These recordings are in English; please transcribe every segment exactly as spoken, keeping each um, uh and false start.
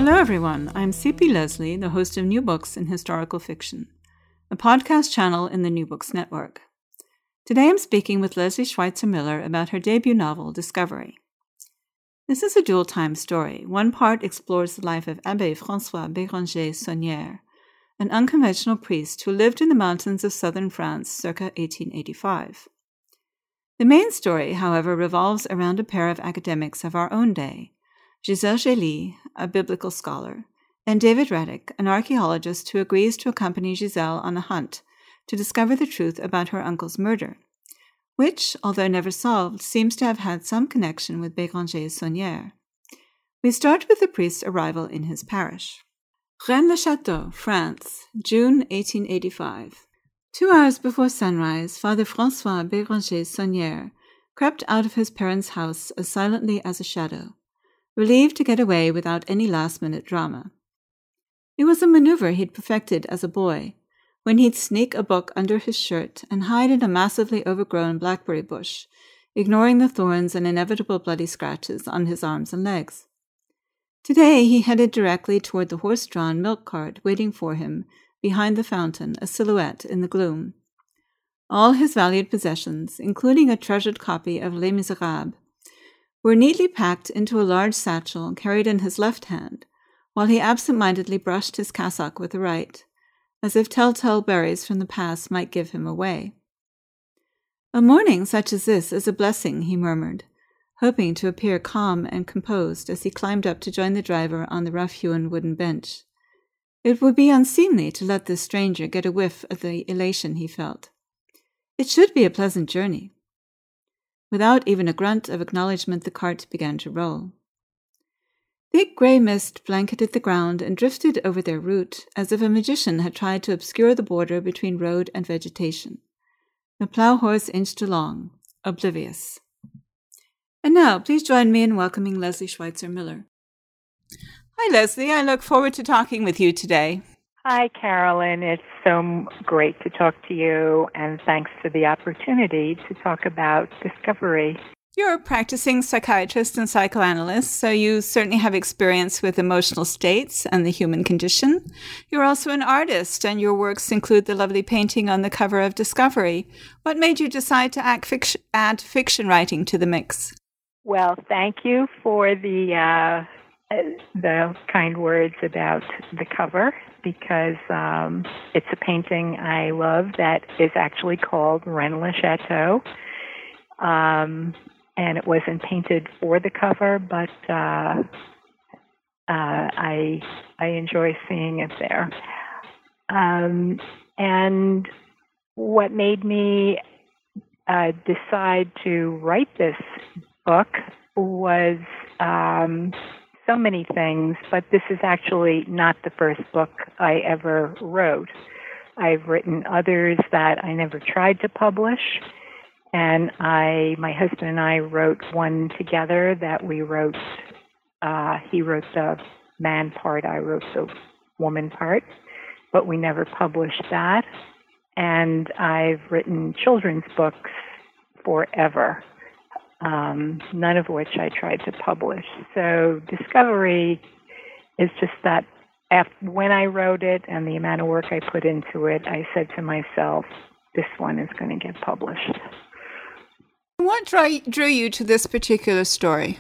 Hello everyone, I'm C P Leslie, the host of New Books in Historical Fiction, a podcast channel in the New Books Network. Today I'm speaking with Leslie Schweitzer Miller about her debut novel, Discovery. This is a dual-time story. One part explores the life of Abbé François Béranger Saunière, an unconventional priest who lived in the mountains of southern France circa eighteen eighty-five. The main story, however, revolves around a pair of academics of our own day, Gisèle Gély, a biblical scholar, and David Reddick, an archaeologist who agrees to accompany Gisèle on a hunt to discover the truth about her uncle's murder, which, although never solved, seems to have had some connection with Béranger Saunière. We start with the priest's arrival in his parish. Rennes-le-Château, France, June eighteen eighty-five. Two hours before sunrise, Father François Béranger Saunière crept out of his parents' house as silently as a shadow, relieved to get away without any last-minute drama. It was a maneuver he'd perfected as a boy, when he'd sneak a book under his shirt and hide in a massively overgrown blackberry bush, ignoring the thorns and inevitable bloody scratches on his arms and legs. Today he headed directly toward the horse-drawn milk cart waiting for him behind the fountain, a silhouette in the gloom. All his valued possessions, including a treasured copy of Les Miserables, were neatly packed into a large satchel carried in his left hand, while he absent-mindedly brushed his cassock with the right, as if telltale berries from the past might give him away. A morning such as this is a blessing, he murmured, hoping to appear calm and composed as he climbed up to join the driver on the rough-hewn wooden bench. It would be unseemly to let this stranger get a whiff of the elation he felt. It should be a pleasant journey. Without even a grunt of acknowledgement, the cart began to roll. Thick grey mist blanketed the ground and drifted over their route, as if a magician had tried to obscure the border between road and vegetation. The plough horse inched along, oblivious. And now, please join me in welcoming Leslie Schweitzer Miller. Hi, Leslie. I look forward to talking with you today. Hi, Carolyn. It's so great to talk to you, and thanks for the opportunity to talk about Discovery. You're a practicing psychiatrist and psychoanalyst, so you certainly have experience with emotional states and the human condition. You're also an artist, and your works include the lovely painting on the cover of Discovery. What made you decide to act fiction, add fiction writing to the mix? Well, thank you for the uh, the kind words about the cover, because um, it's a painting I love that is actually called Rennes-le-Château. Um, and it wasn't painted for the cover, but uh, uh, I I enjoy seeing it there. Um, and what made me uh, decide to write this book was um, so many things, but this is actually not the first book I ever wrote. I've written others that I never tried to publish. And I, my husband and I wrote one together that we wrote, uh, he wrote the man part, I wrote the woman part, but we never published that. And I've written children's books forever, um, none of which I tried to publish. So Discovery is just that after, when I wrote it and the amount of work I put into it, I said to myself, this one is going to get published. What drew you to this particular story?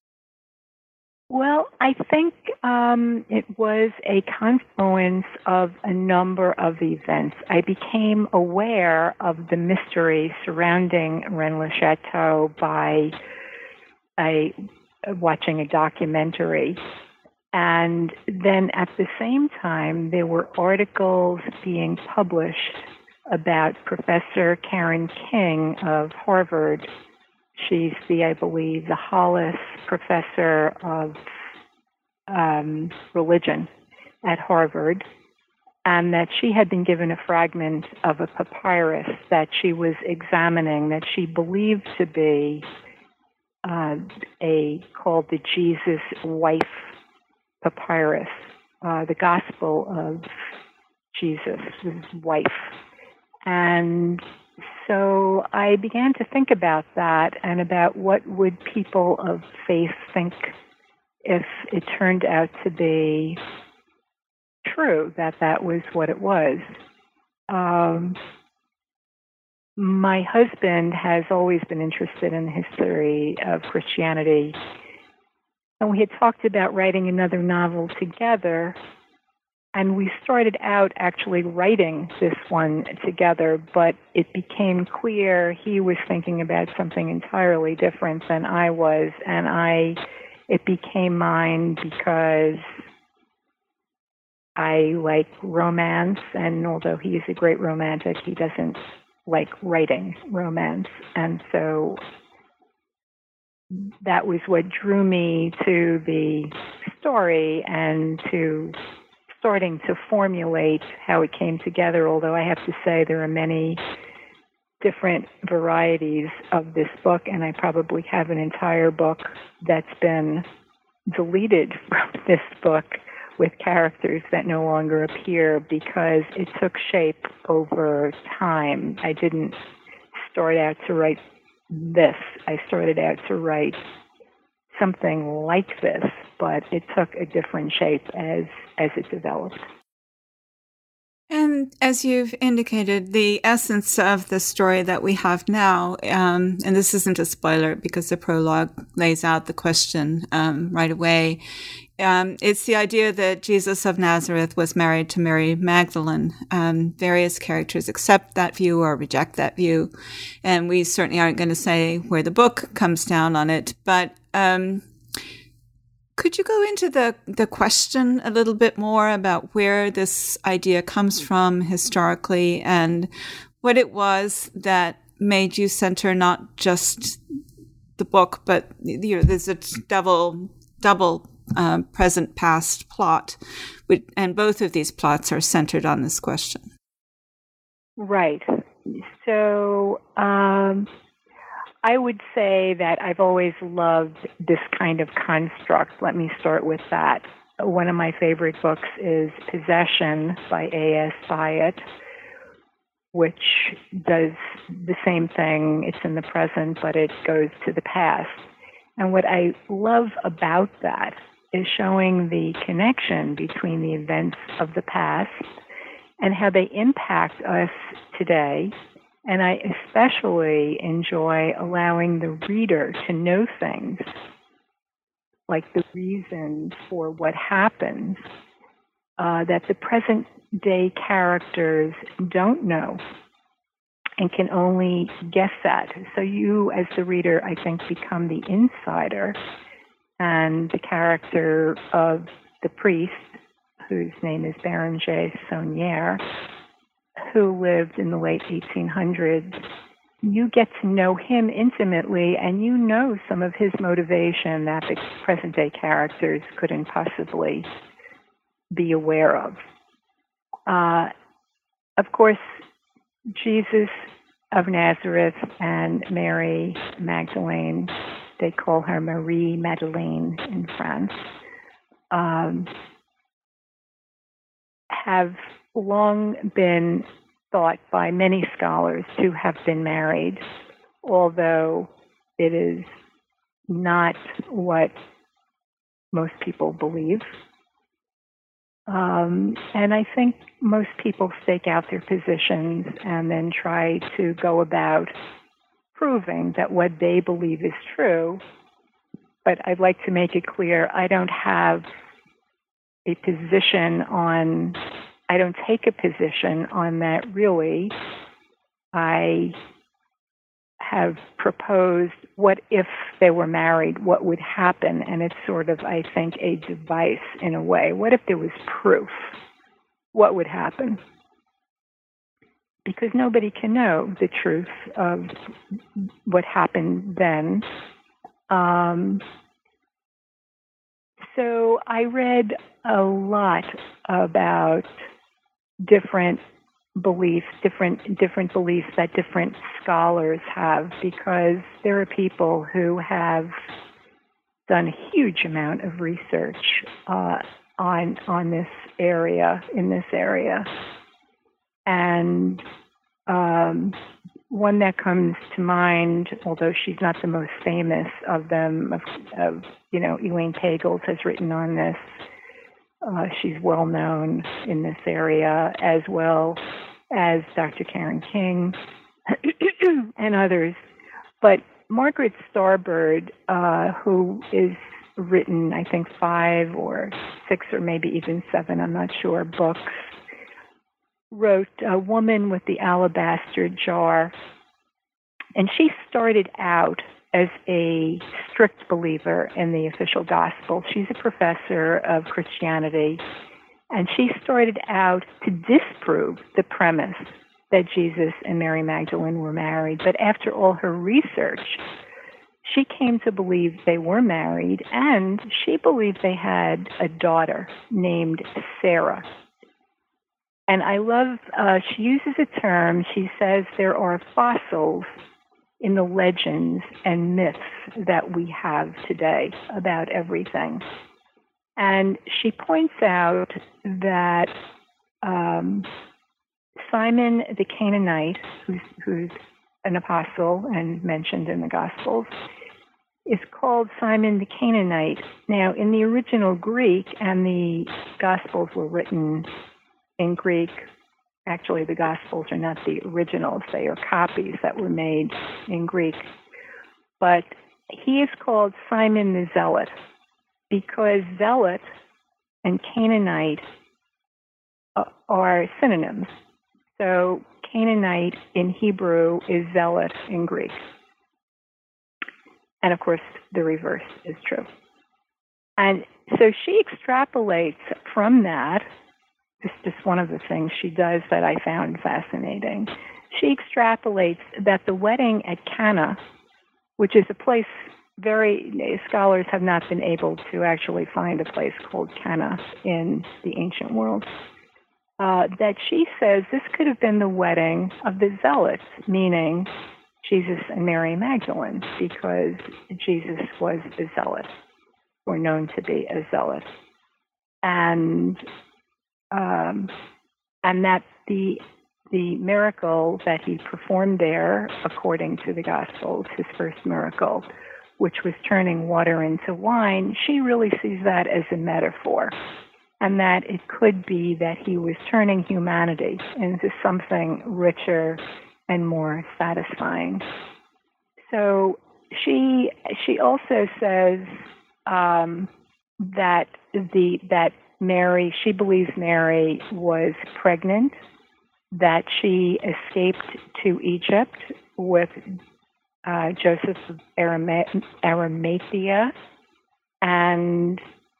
Well, I think um, it was a confluence of a number of events. I became aware of the mystery surrounding Rennes-le-Château by a, watching a documentary. And then at the same time, there were articles being published about Professor Karen King of Harvard. She's the, I believe, the Hollis Professor of um, Religion at Harvard, and that she had been given a fragment of a papyrus that she was examining that she believed to be uh, a called the Jesus Wife Papyrus, uh, the Gospel of Jesus, his wife. And so I began to think about that and about what would people of faith think if it turned out to be true that that was what it was. Um, my husband has always been interested in the history of Christianity, and we had talked about writing another novel together, and we started out actually writing this one together, but it became clear he was thinking about something entirely different than I was, and I it became mine because I like romance, and although he is a great romantic, he doesn't like writing romance. And so that was what drew me to the story and to starting to formulate how it came together, although I have to say there are many different varieties of this book, and I probably have an entire book that's been deleted from this book with characters that no longer appear because it took shape over time. I didn't start out to write this. I started out to write something like this, but it took a different shape as as it developed. And as you've indicated, the essence of the story that we have now, um, and this isn't a spoiler because the prologue lays out the question um, right away, um, it's the idea that Jesus of Nazareth was married to Mary Magdalene. Um, various characters accept that view or reject that view, and we certainly aren't going to say where the book comes down on it, but um, could you go into the, the question a little bit more about where this idea comes from historically and what it was that made you center not just the book, but you know, there's a double double uh, present past plot, and both of these plots are centered on this question. Right. So um, I would say that I've always loved this kind of construct. Let me start with that. One of my favorite books is Possession by A S Byatt, which does the same thing. It's in the present, but it goes to the past. And what I love about that is showing the connection between the events of the past and how they impact us today. And I especially enjoy allowing the reader to know things, like the reasons for what happens, uh, that the present day characters don't know and can only guess at. So you, as the reader, I think, become the insider, and the character of the priest, whose name is Bérenger Saunière, who lived in the late eighteen hundreds, you get to know him intimately, and you know some of his motivation that the present-day characters couldn't possibly be aware of. Uh, of course, Jesus of Nazareth and Mary Magdalene, they call her Marie Madeleine in France, um, have long been thought by many scholars to have been married, although it is not what most people believe. Um, and I think most people stake out their positions and then try to go about proving that what they believe is true. But I'd like to make it clear, I don't have a position on, I don't take a position on that really. I have proposed, what if they were married, what would happen? And it's sort of, I think, a device in a way. What if there was proof? What would happen? Because nobody can know the truth of what happened then. Um, so I read a lot about different beliefs, different different beliefs that different scholars have, because there are people who have done a huge amount of research uh, on on this area, in this area, and um, one that comes to mind, although she's not the most famous of them, of, of you know, Elaine Pagels has written on this. Uh, she's well known in this area, as well as Doctor Karen King and others. But Margaret Starbird, uh, who is written, I think, five or six or maybe even seven, I'm not sure, books, wrote A Woman with the Alabaster Jar. And she started out as a strict believer in the official gospel. She's a professor of Christianity, and she started out to disprove the premise that Jesus and Mary Magdalene were married. But after all her research, she came to believe they were married, and she believed they had a daughter named Sarah. And I love, uh, she uses a term, she says there are fossils in the legends and myths that we have today about everything. And she points out that um, Simon the Canaanite, who's, who's an apostle and mentioned in the Gospels, is called Simon the Canaanite. Now, in the original Greek, and the Gospels were written in Greek, actually the Gospels are not the originals, they are copies that were made in Greek. But he is called Simon the Zealot because zealot and Canaanite are synonyms. So Canaanite in Hebrew is zealot in Greek. And of course, the reverse is true. And so she extrapolates from that. It's just one of the things she does that I found fascinating. She extrapolates that the wedding at Cana, which is a place very, scholars have not been able to actually find a place called Cana in the ancient world, uh, that she says this could have been the wedding of the zealots, meaning Jesus and Mary Magdalene, because Jesus was a zealot, or known to be a zealot. And Um, and that the the miracle that he performed there, according to the Gospels, his first miracle, which was turning water into wine, she really sees that as a metaphor, and that it could be that he was turning humanity into something richer and more satisfying. So she she also says um, that the that. Mary, she believes Mary was pregnant, that she escaped to Egypt with uh, Joseph of Arima- Arimathea, and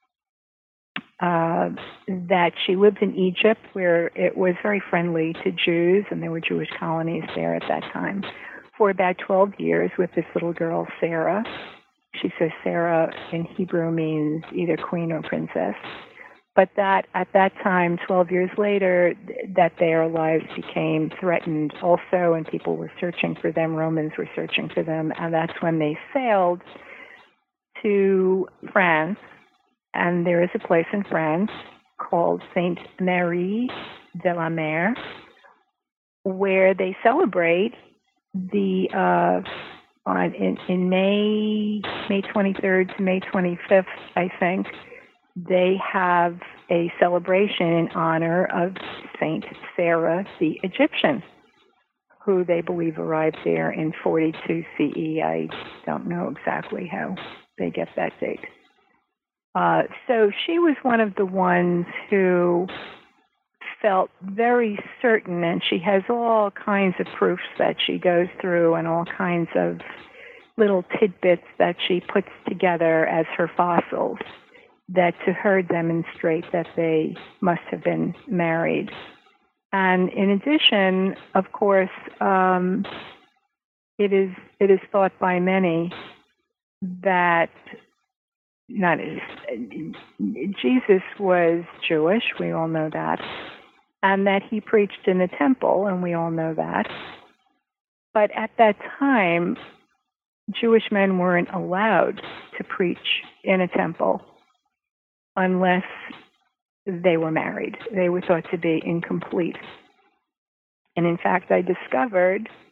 uh, that she lived in Egypt where it was very friendly to Jews, and there were Jewish colonies there at that time, for about twelve years with this little girl, Sarah. She says Sarah in Hebrew means either queen or princess. But that at that time, twelve years later, that their lives became threatened also, and people were searching for them. Romans were searching for them, and that's when they sailed to France. And there is a place in France called Sainte Marie de la Mer, where they celebrate the uh, on in, in May May twenty-third to May twenty-fifth, I think. They have a celebration in honor of Saint Sarah the Egyptian, who they believe arrived there in forty-two C E. I don't know exactly how they get that date. Uh, so she was one of the ones who felt very certain, and she has all kinds of proofs that she goes through and all kinds of little tidbits that she puts together as her fossils, that to her demonstrate that they must have been married. And in addition, of course, um, it is it is thought by many that not Jesus was Jewish, we all know that, and that he preached in the temple, and we all know that. But at that time, Jewish men weren't allowed to preach in a temple unless they were married. They were thought to be incomplete. And in fact, I discovered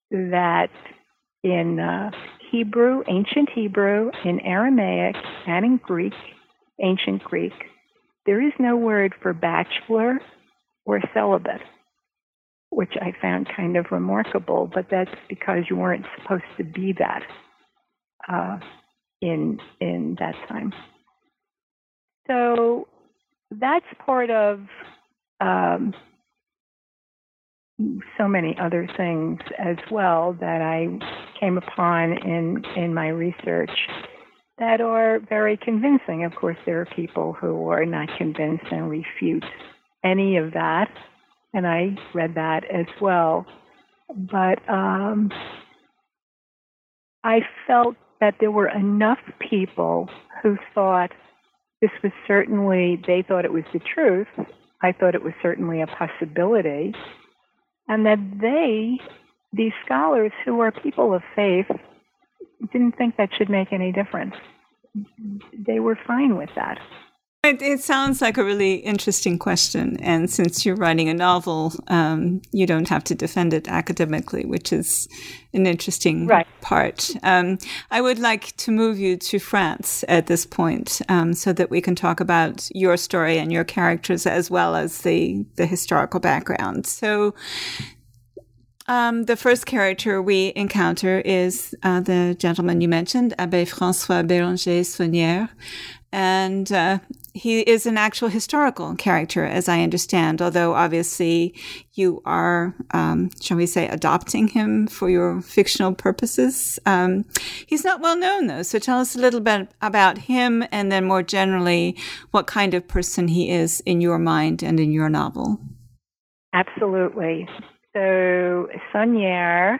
that in uh, Hebrew, ancient Hebrew, in Aramaic, and in Greek, ancient Greek, there is no word for bachelor or celibate, which I found kind of remarkable, but that's because you weren't supposed to be that uh, in in that time. So that's part of um, so many other things as well that I came upon in in my research that are very convincing. Of course, there are people who are not convinced and refute any of that, and I read that as well. But um, I felt that there were enough people who thought this was certainly, they thought it was the truth. I thought it was certainly a possibility. And that they, these scholars who are people of faith, didn't think that should make any difference. They were fine with that. It, it sounds like a really interesting question. And since you're writing a novel, um, you don't have to defend it academically, which is an interesting right. part. Um, I would like to move you to France at this point um, so that we can talk about your story and your characters as well as the, the historical background. So Um, the first character we encounter is uh, the gentleman you mentioned, Abbé François Béranger Saunière, and uh, he is an actual historical character, as I understand, although obviously you are, um, shall we say, adopting him for your fictional purposes. Um, he's not well known, though, so tell us a little bit about him, and then more generally, what kind of person he is in your mind and in your novel. Absolutely. So Saunière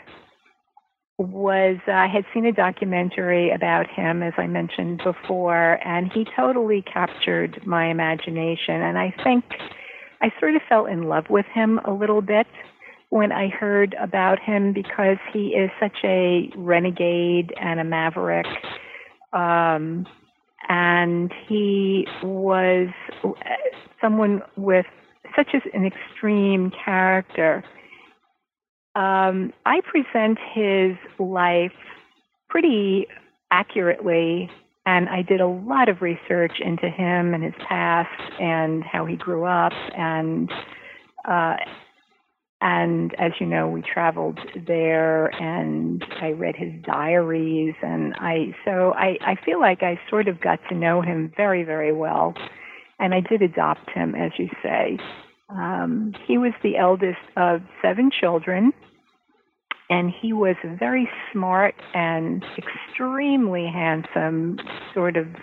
was, I had seen a documentary about him, as I mentioned before, and he totally captured my imagination. And I think I sort of fell in love with him a little bit when I heard about him because he is such a renegade and a maverick. Um, and he was someone with such an extreme character. Um, I present his life pretty accurately, and I did a lot of research into him and his past and how he grew up. And uh, and as you know, we traveled there, and I read his diaries, and I so I, I feel like I sort of got to know him very, very well, and I did adopt him, as you say. Um, he was the eldest of seven children, and he was very smart and extremely handsome, sort of,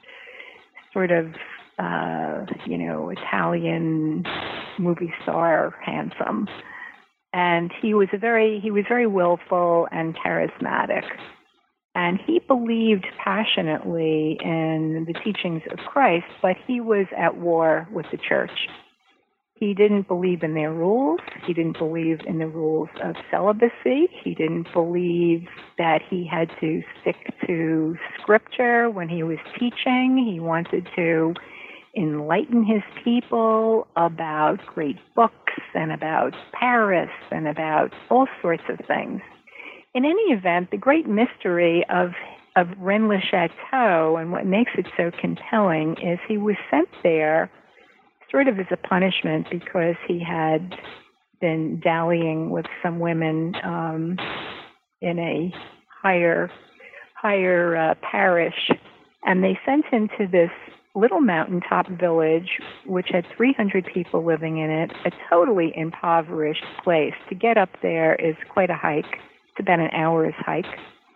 sort of, uh, you know, Italian movie star handsome. And he was a very, he was very willful and charismatic. And he believed passionately in the teachings of Christ, but he was at war with the church. He didn't believe in their rules. He didn't believe in the rules of celibacy. He didn't believe that he had to stick to scripture when he was teaching. He wanted to enlighten his people about great books and about Paris and about all sorts of things. In any event, the great mystery of of Rennes-le-Château and what makes it so compelling is he was sent there sort of as a punishment because he had been dallying with some women um, in a higher higher uh, parish, and they sent him to this little mountaintop village which had three hundred people living in it, a totally impoverished place. To get up there is quite a hike. It's about an hour's hike.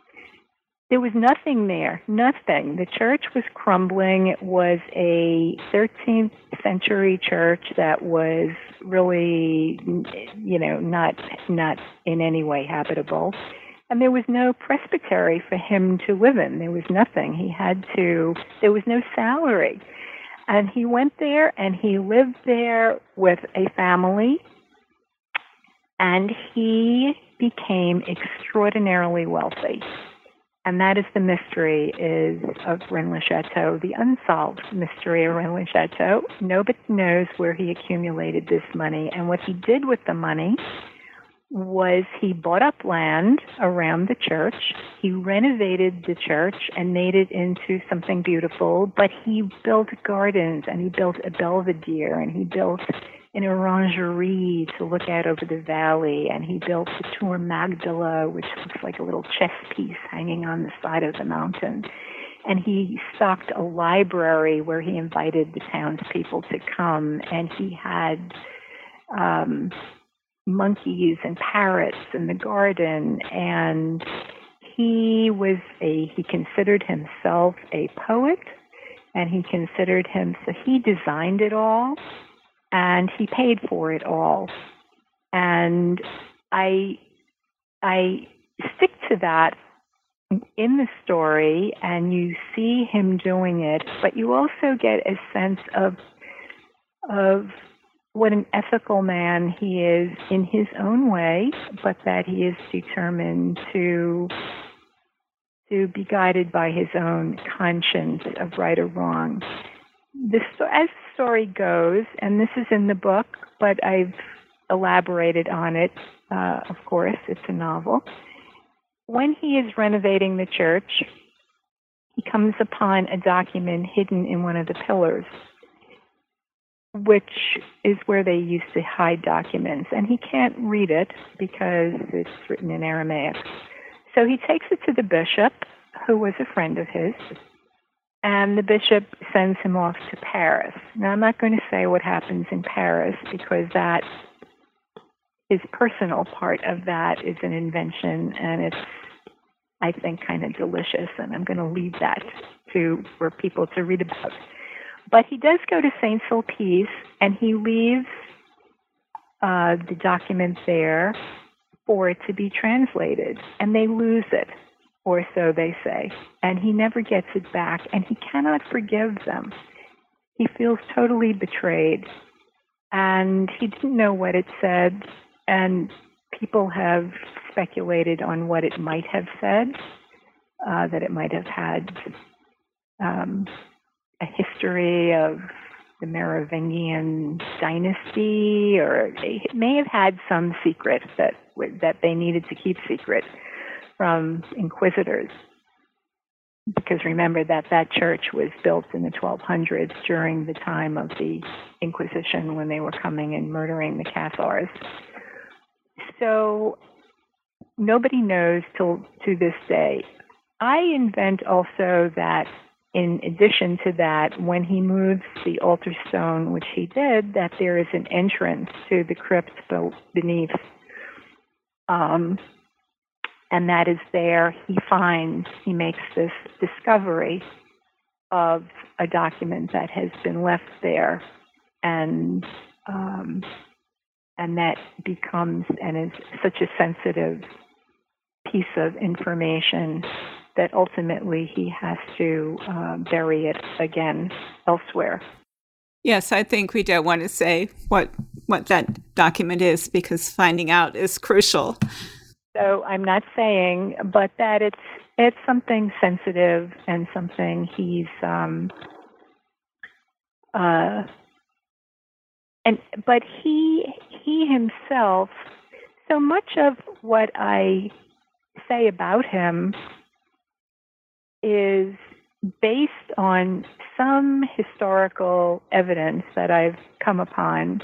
There was nothing there, nothing. The church was crumbling. It was a thirteenth century church that was really, you know, not not in any way habitable. And there was no presbytery for him to live in. There was nothing. He had to, there was no salary. And he went there and he lived there with a family. And he became extraordinarily wealthy. And that is the mystery is of Rennes-le-Château, the unsolved mystery of Rennes-le-Château. Nobody knows where he accumulated this money. And what he did with the money was he bought up land around the church. He renovated the church and made it into something beautiful, but he built gardens, and he built a belvedere, and he built an orangerie to look out over the valley, and he built the Tour Magdala, which looks like a little chess piece hanging on the side of the mountain. And he stocked a library where he invited the townspeople to come, and he had um, monkeys and parrots in the garden, and he was a, he considered himself a poet, and he considered him, so he designed it all, and he paid for it all. And I, I stick to that in the story, and you see him doing it, but you also get a sense of, of what an ethical man he is in his own way, but that he is determined to to be guided by his own conscience of right or wrong. This, as the story goes, and this is in the book, but I've elaborated on it, uh, of course, it's a novel. When he is renovating the church, he comes upon a document hidden in one of the pillars, which is where they used to hide documents, and he can't read it because it's written in Aramaic. So he takes it to the bishop, who was a friend of his, and the bishop sends him off to Paris. Now, I'm not going to say what happens in Paris, because that, his personal part of that is an invention, and it's, I think, kind of delicious, and I'm going to leave that to for people to read about. But he does go to Saint Sulpice, and he leaves uh, the document there for it to be translated, and they lose it, or so they say, and he never gets it back, and he cannot forgive them. He feels totally betrayed, and he didn't know what it said, and people have speculated on what it might have said, uh, that it might have had um, a history of the Merovingian dynasty, or it may have had some secret that that they needed to keep secret from inquisitors. Because remember that that church was built in the twelve hundreds during the time of the Inquisition, when they were coming and murdering the Cathars. So nobody knows till to this day. I invent also that in addition to that, when he moves the altar stone, which he did, that there is an entrance to the crypt beneath. Um, and that is there. He finds, he makes this discovery of a document that has been left there. And um, and that becomes, and is such a sensitive piece of information that ultimately he has to uh, bury it again elsewhere. Yes, I think we don't want to say what what that document is, because finding out is crucial. So I'm not saying, but that it's it's something sensitive and something he's um, uh, and but he he himself. So much of what I say about him is based on some historical evidence that I've come upon.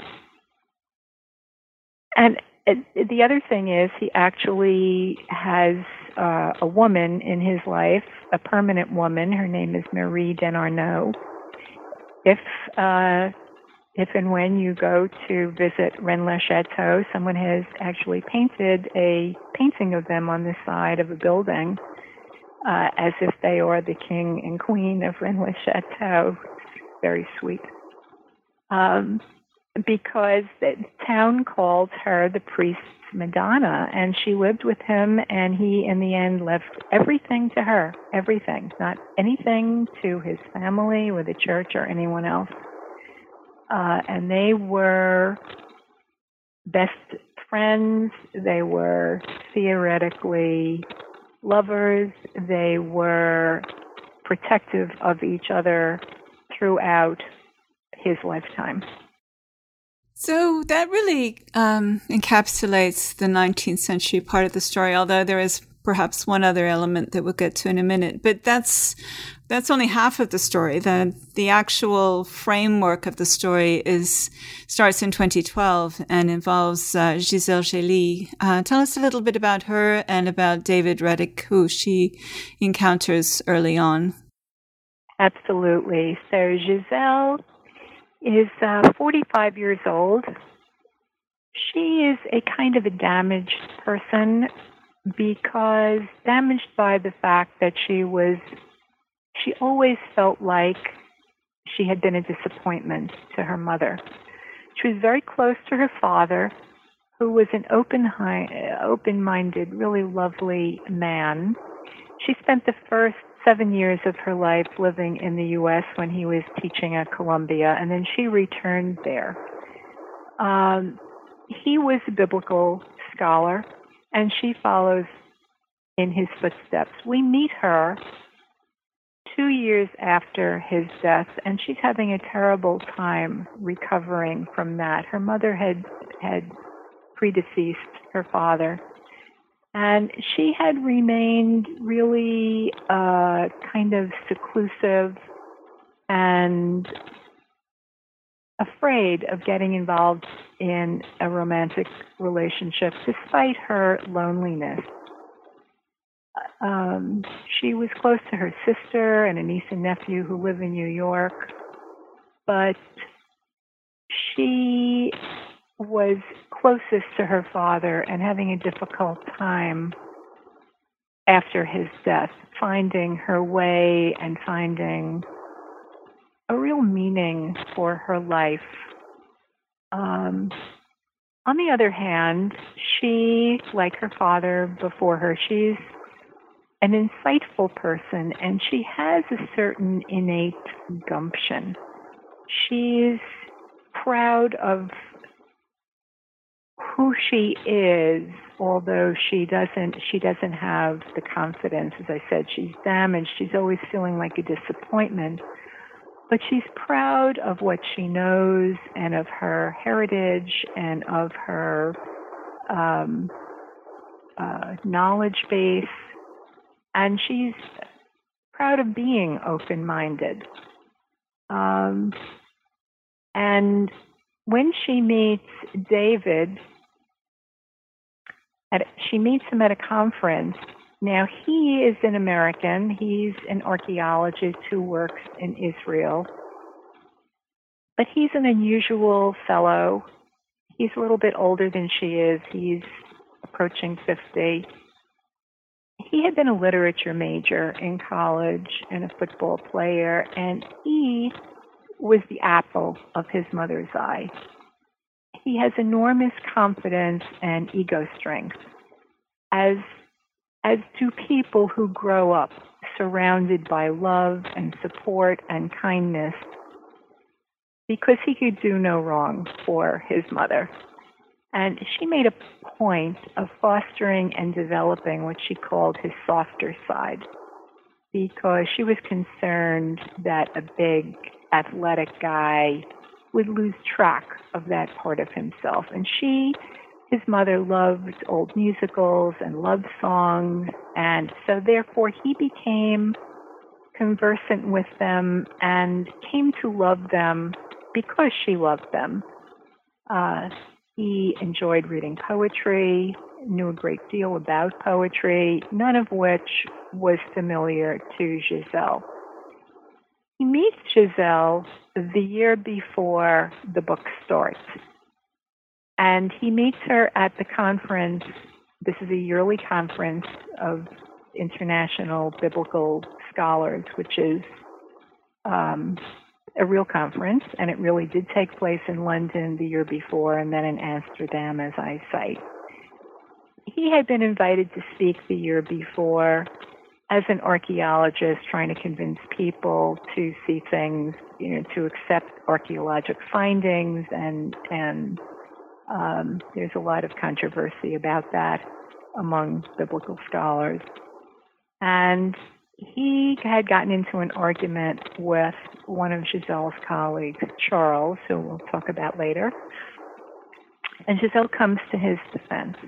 And it, the other thing is he actually has uh, a woman in his life, a permanent woman. Her name is Marie Denarnaud. If, uh, if and when you go to visit Rennes-le-Château, someone has actually painted a painting of them on the side of a building, Uh, as if they are the king and queen of Rennes-le-Château. Very sweet. Um, because the town called her the priest's Madonna, and she lived with him, and he, in the end, left everything to her, everything, not anything to his family or the church or anyone else. Uh, and they were best friends. They were theoretically lovers. They were protective of each other throughout his lifetime. So that really um, encapsulates the nineteenth century part of the story, although there is perhaps one other element that we'll get to in a minute. But that's that's only half of the story. The the actual framework of the story is starts in twenty twelve and involves uh, Gisèle Gély. Uh, tell us a little bit about her and about David Reddick, who she encounters early on. Absolutely. So Gisèle is uh, forty-five years old. She is a kind of a damaged person because damaged by the fact that she was, she always felt like she had been a disappointment to her mother. She was very close to her father, who was an open, open-minded, really lovely man. She spent the first seven years of her life living in the U S when he was teaching at Columbia, and then she returned there. Um, he was a biblical scholar, and she follows in his footsteps. We meet her two years after his death, and she's having a terrible time recovering from that. Her mother had had predeceased her father, and she had remained really uh, kind of seclusive and afraid of getting involved in a romantic relationship despite her loneliness. Um, she was close to her sister and a niece and nephew who live in New York, but she was closest to her father and having a difficult time after his death, finding her way and finding a real meaning for her life. Um, on the other hand, she, like her father before her, she's an insightful person, and she has a certain innate gumption. She's proud of who she is, although she doesn't she doesn't have the confidence. As I said, she's damaged. She's always feeling like a disappointment. But she's proud of what she knows and of her heritage and of her um, uh, knowledge base. And she's proud of being open-minded. Um, and when she meets David, at, she meets him at a conference. Now, he is an American. He's an archaeologist who works in Israel. But he's an unusual fellow. He's a little bit older than she is. He's approaching fifty. He had been a literature major in college and a football player, and he was the apple of his mother's eye. He has enormous confidence and ego strength, as as do people who grow up surrounded by love and support and kindness, because he could do no wrong for his mother. And she made a point of fostering and developing what she called his softer side, because she was concerned that a big athletic guy would lose track of that part of himself. And she, his mother, loved old musicals and loved songs, and so therefore he became conversant with them and came to love them because she loved them. Uh, he enjoyed reading poetry, knew a great deal about poetry, none of which was familiar to Gisèle. He meets Gisèle the year before the book starts, and he meets her at the conference. This is a yearly conference of international biblical scholars, which is um, a real conference, and it really did take place in London the year before and then in Amsterdam, as I cite. He had been invited to speak the year before as an archaeologist, trying to convince people to see things, you know, to accept archaeologic findings, and and um, there's a lot of controversy about that among biblical scholars. And he had gotten into an argument with one of Gisèle's colleagues, Charles, who we'll talk about later. And Giselle comes to his defense.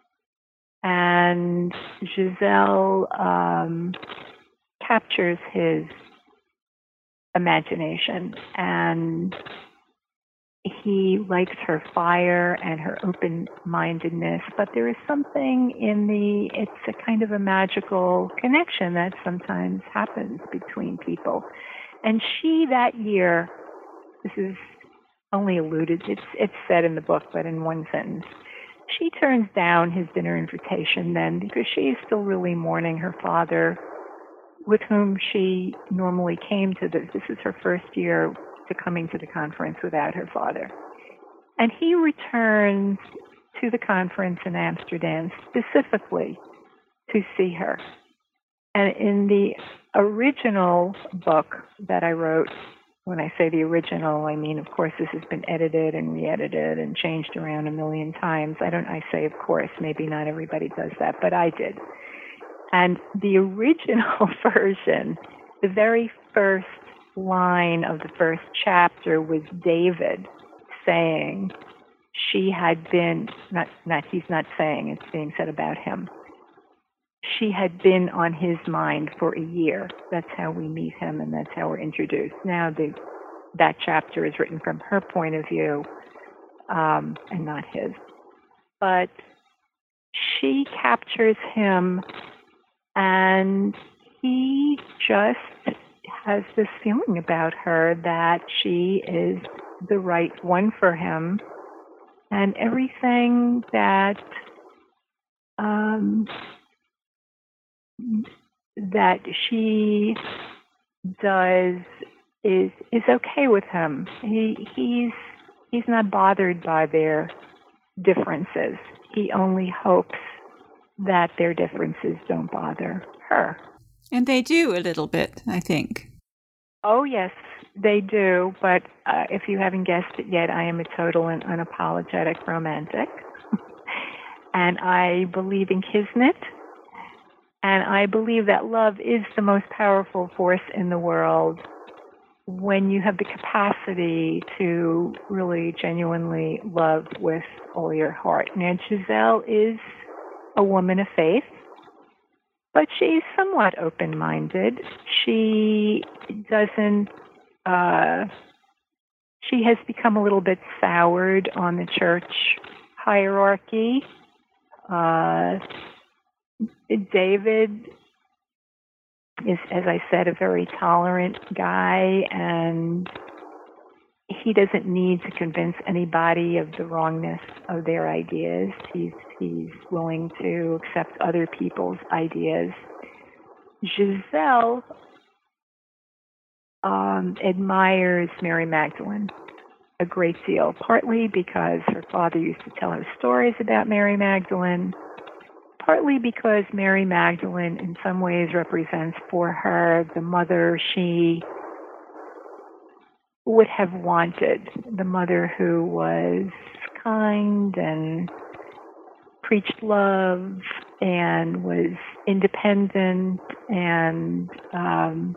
And Giselle um, captures his imagination, and he likes her fire and her open-mindedness, but there is something in the, it's a kind of a magical connection that sometimes happens between people. And she, that year, this is only alluded, it's, it's said in the book, but in one sentence, she turns down his dinner invitation then because she is still really mourning her father, with whom she normally came to this. This is her first year to coming to the conference without her father. And he returns to the conference in Amsterdam specifically to see her. And in the original book that I wrote, when I say the original, I mean, of course, this has been edited and re-edited and changed around a million times. I don't, I say, of course, maybe not everybody does that, but I did. And the original version, the very first line of the first chapter was David saying she had been, not, not he's not saying, it's being said about him. She had been on his mind for a year. That's how we meet him, and that's how we're introduced. Now, the, that chapter is written from her point of view, um, and not his. But she captures him, and he just has this feeling about her that she is the right one for him, and everything that um, that she does is is okay with him. He he's he's not bothered by their differences. He only hopes that their differences don't bother her. And they do a little bit, I think. Oh, yes, they do. But uh, if you haven't guessed it yet, I am a total and unapologetic romantic. And I believe in Kismet. And I believe that love is the most powerful force in the world when you have the capacity to really genuinely love with all your heart. Now, Giselle is a woman of faith, but she's somewhat open-minded. She doesn't, uh, she has become a little bit soured on the church hierarchy. Uh, David is, as I said, a very tolerant guy, and he doesn't need to convince anybody of the wrongness of their ideas. He's he's willing to accept other people's ideas. Giselle um, admires Mary Magdalene a great deal, partly because her father used to tell her stories about Mary Magdalene, partly because Mary Magdalene in some ways represents for her the mother she would have wanted, the mother who was kind and preached love and was independent and um,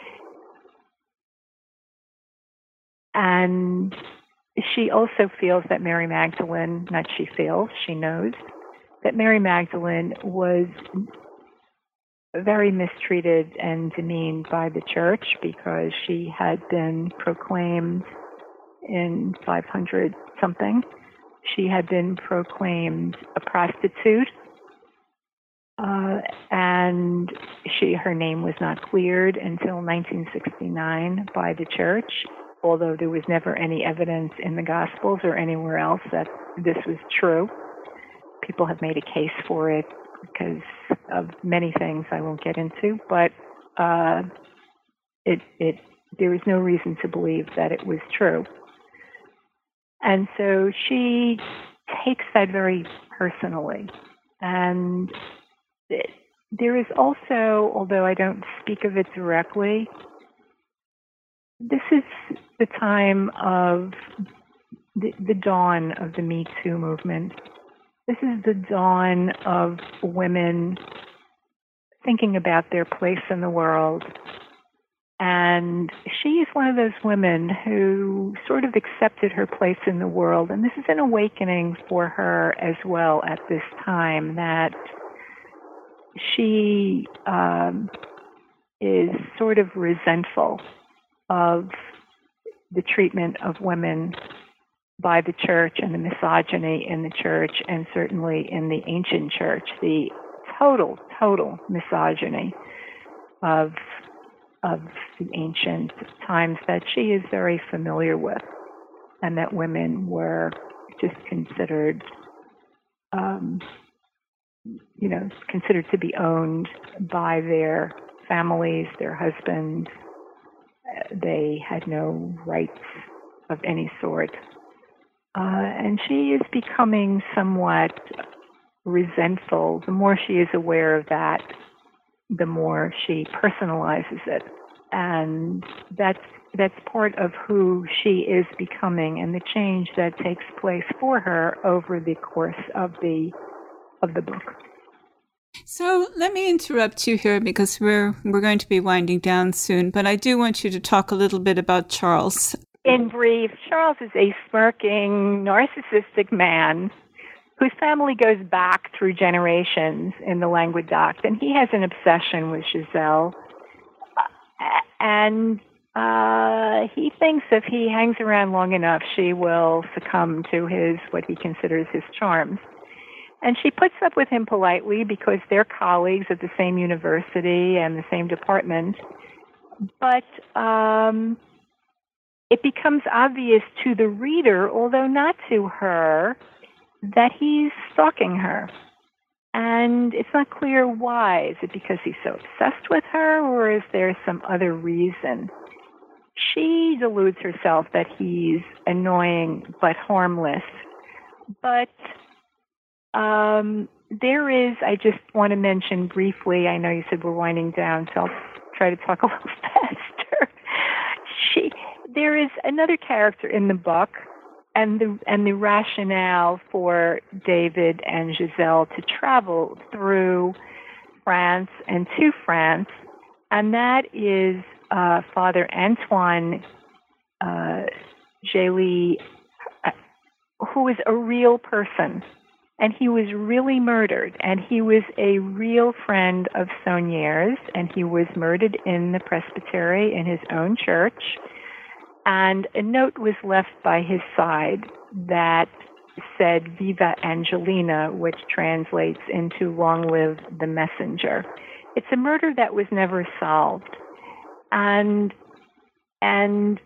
and she also feels that Mary Magdalene, not she feels, she knows, that Mary Magdalene was very mistreated and demeaned by the church because she had been proclaimed in five hundred something. She had been proclaimed a prostitute, uh, and she her name was not cleared until nineteen sixty-nine by the church, although there was never any evidence in the Gospels or anywhere else that this was true. People have made a case for it because of many things I won't get into, but uh, it, it, there is no reason to believe that it was true. And so she takes that very personally. And it, there is also, although I don't speak of it directly, this is the time of the, the dawn of the Me Too movement. This is the dawn of women thinking about their place in the world And she is one of those women who sort of accepted her place in the world. And this is an awakening for her as well at this time, that she um, is sort of resentful of the treatment of women by the church and the misogyny in the church, and certainly in the ancient church, the total, total misogyny of of the ancient times that she is very familiar with, and that women were just considered, um, you know, considered to be owned by their families, their husbands. They had no rights of any sort. Uh, and she is becoming somewhat resentful. The more she is aware of that, the more she personalizes it. And that's that's part of who she is becoming, and the change that takes place for her over the course of the of the book. So let me interrupt you here, because we're we're going to be winding down soon, but I do want you to talk a little bit about Charles. In brief, Charles is a smirking, narcissistic man whose family goes back through generations in the Languedoc, and he has an obsession with Giselle. And uh, he thinks if he hangs around long enough, she will succumb to his, what he considers his charms. And she puts up with him politely because they're colleagues at the same university and the same department. But um, it becomes obvious to the reader, although not to her, that he's stalking her. And it's not clear why. Is it because he's so obsessed with her, or is there some other reason? She deludes herself that he's annoying but harmless. But um, there is, I just want to mention briefly, I know you said we're winding down, so I'll try to talk a little faster. She, there is another character in the book, and the and the rationale for David and Giselle to travel through France and to France, and that is uh, Father Antoine uh, Gély, who is a real person, and he was really murdered, and he was a real friend of Saunier's, and he was murdered in the presbytery in his own church. And a note was left by his side that said Viva Angelina, which translates into Long Live the Messenger. It's a murder that was never solved. And and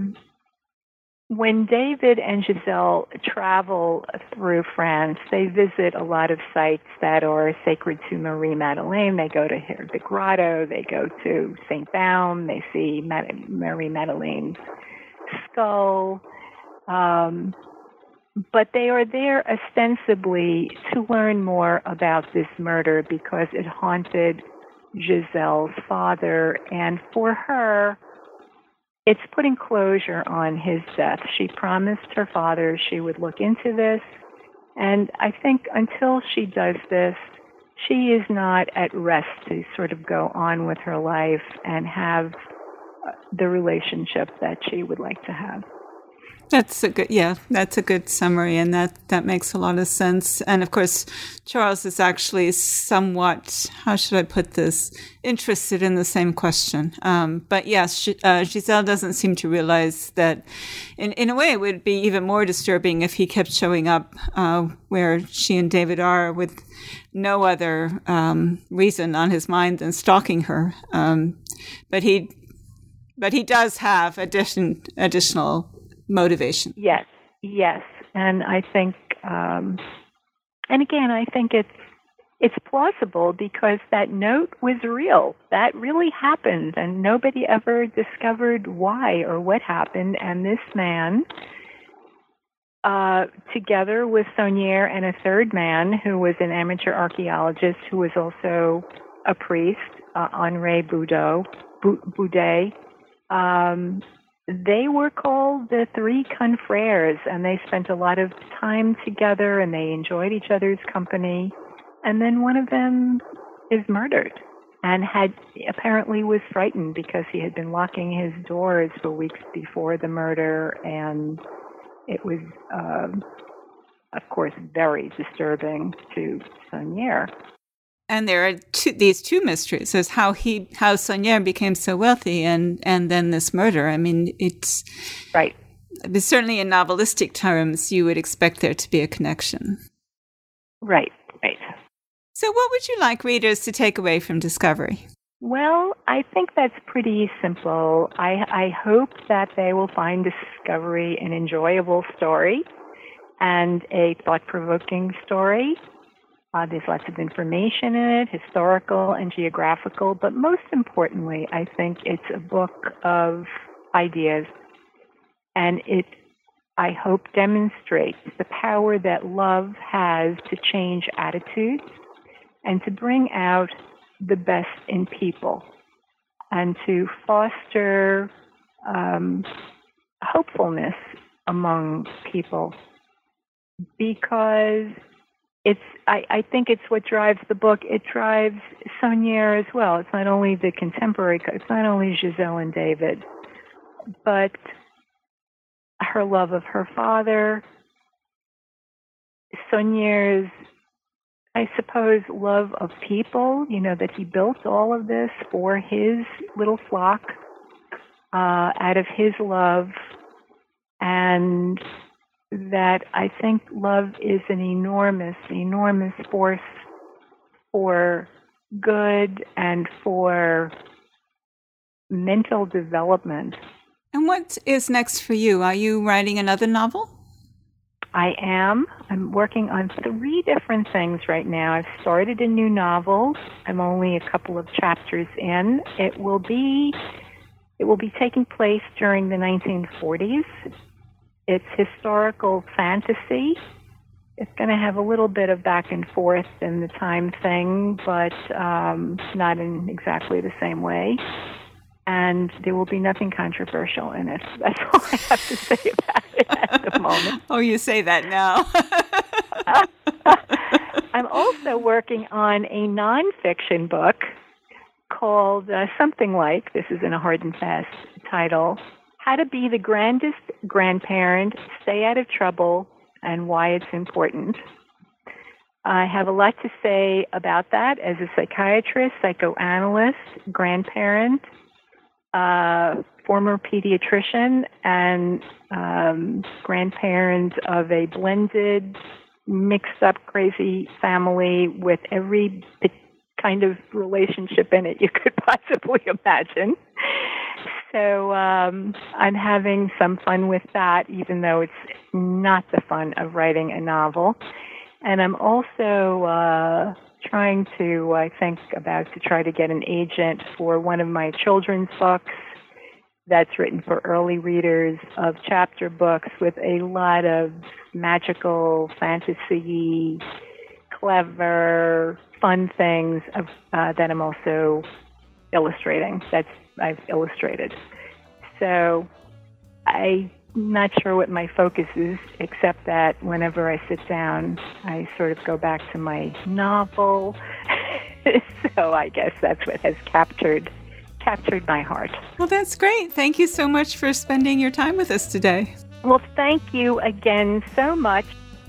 when David and Giselle travel through France, they visit a lot of sites that are sacred to Marie Madeleine. They go to the grotto, they go to Saint Baume, they see Marie Madeleine's skull, um, but they are there ostensibly to learn more about this murder because it haunted Giselle's father, and for her, it's putting closure on his death. She promised her father she would look into this, and I think until she does this, she is not at rest to sort of go on with her life and have the relationship that she would like to have. That's a good, yeah, that's a good summary, and that, that makes a lot of sense. And of course, Charles is actually somewhat, how should I put this, interested in the same question. Um, but yes, uh, Giselle doesn't seem to realize that, in, in a way, it would be even more disturbing if he kept showing up uh, where she and David are with no other um, reason on his mind than stalking her. Um, but he But he does have addition, additional motivation. Yes, yes. And I think, um, and again, I think it's, it's plausible because that note was real. That really happened, and nobody ever discovered why or what happened. And this man, uh, together with Saunier and a third man who was an amateur archaeologist who was also a priest, uh, Henri Boudot, Boudet, Um, they were called the Three Confrères, and they spent a lot of time together, and they enjoyed each other's company. And then one of them is murdered, and had apparently was frightened because he had been locking his doors for weeks before the murder, and it was, um, of course, very disturbing to Saunière. And there are two, these two mysteries: there's how he, how Saunière became so wealthy, and and then this murder. I mean, it's right. But certainly, in novelistic terms, you would expect there to be a connection. Right. Right. So, what would you like readers to take away from Discovery? Well, I think that's pretty simple. I, I hope that they will find Discovery an enjoyable story and a thought-provoking story. Uh, there's lots of information in it, historical and geographical, but most importantly, I think it's a book of ideas, and it, I hope, demonstrates the power that love has to change attitudes and to bring out the best in people and to foster um, hopefulness among people, because it's, I, I think it's what drives the book. It drives Saunière as well. It's not only the contemporary, it's not only Giselle and David, but her love of her father, Saunière's, I suppose, love of people, you know, that he built all of this for his little flock uh, out of his love, and that I think love is an enormous, enormous force for good and for mental development. And what is next for you? Are you writing another novel? I am. I'm working on three different things right now. I've started a new novel. I'm only a couple of chapters in. It will be, it will be taking place during the nineteen forties. It's historical fantasy. It's going to have a little bit of back and forth in the time thing, but um, not in exactly the same way. And there will be nothing controversial in it. That's all I have to say about it at the moment. Oh, you say that now. I'm also working on a nonfiction book called uh, something like, this is in a hard and fast title, How to Be the Grandest Grandparent, Stay Out of Trouble, and Why It's Important. I have a lot to say about that as a psychiatrist, psychoanalyst, grandparent, Uh, former pediatrician, and um, grandparent of a blended, mixed-up, crazy family with every kind of relationship in it you could possibly imagine. So um, I'm having some fun with that, even though it's not the fun of writing a novel. And I'm also uh, trying to, I think, about to try to get an agent for one of my children's books that's written for early readers of chapter books with a lot of magical, fantasy, clever, fun things of, uh, that I'm also illustrating, that's I've illustrated. So I'm not sure what my focus is, except that whenever I sit down, I sort of go back to my novel. So I guess that's what has captured captured my heart. Well, that's great. Thank you so much for spending your time with us today. Well, thank you again so much.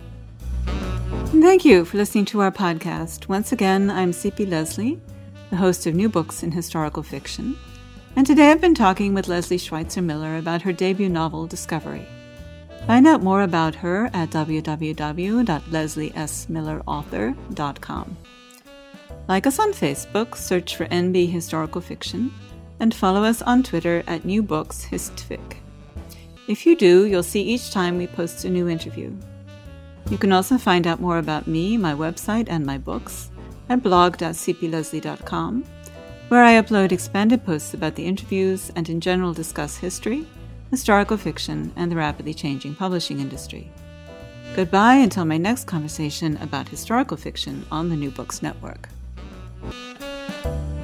And thank you for listening to our podcast. Once again, I'm C P Lesley, the host of New Books in Historical Fiction. And today I've been talking with Leslie Schweitzer Miller about her debut novel, Discovery. Find out more about her at w w w dot leslie s miller author dot com. Like us on Facebook, search for N B Historical Fiction, and follow us on Twitter at New Books Histfic. If you do, you'll see each time we post a new interview. You can also find out more about me, my website, and my books at blog dot c p leslie dot com, where I upload expanded posts about the interviews and in general discuss history, historical fiction, and the rapidly changing publishing industry. Goodbye until my next conversation about historical fiction on the New Books Network.